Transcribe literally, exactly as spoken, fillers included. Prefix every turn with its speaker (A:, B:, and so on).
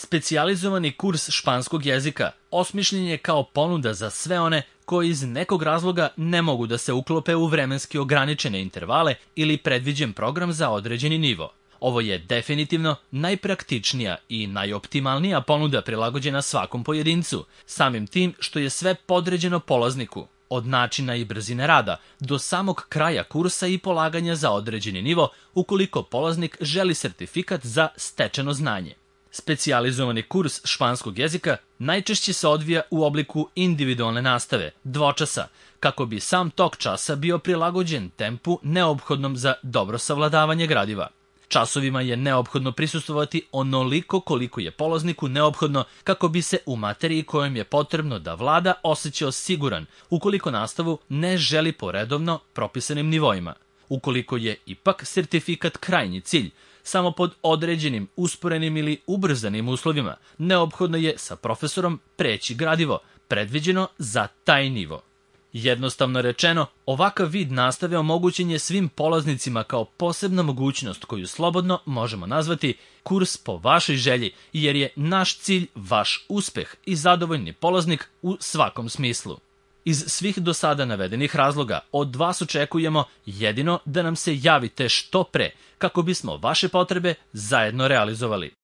A: Specijalizovani kurs španskog jezika osmišljen je kao ponuda za sve one koji iz nekog razloga ne mogu da se uklope u vremenski ograničene intervale ili predviđen program za određeni nivo. Ovo je definitivno najpraktičnija i najoptimalnija ponuda prilagođena svakom pojedincu, samim tim što je sve podređeno polazniku, od načina i brzine rada do samog kraja kursa i polaganja za određeni nivo ukoliko polaznik želi sertifikat za stečeno znanje. Specijalizovani kurs španskog jezika najčešće se odvija u obliku individualne nastave, dvočasa, kako bi sam tok časa bio prilagođen tempu neophodnom za dobro savladavanje gradiva. Časovima je neophodno prisustvovati onoliko koliko je polazniku neophodno kako bi se u materiji kojom je potrebno da vlada osjećao siguran ukoliko nastavu ne želi po redovno propisanim nivoima. Ukoliko je ipak sertifikat krajnji cilj, samo pod određenim usporenim ili ubrzanim uslovima, neophodno je sa profesorom preći gradivo, predviđeno za taj nivo. Jednostavno rečeno, ovakav vid nastave omogućen je svim polaznicima kao posebna mogućnost koju slobodno možemo nazvati kurs po vašoj želji, jer je naš cilj vaš uspeh i zadovoljni polaznik u svakom smislu. Iz svih do sada navedenih razloga od vas očekujemo jedino da nam se javite što pre kako bismo vaše potrebe zajedno realizovali.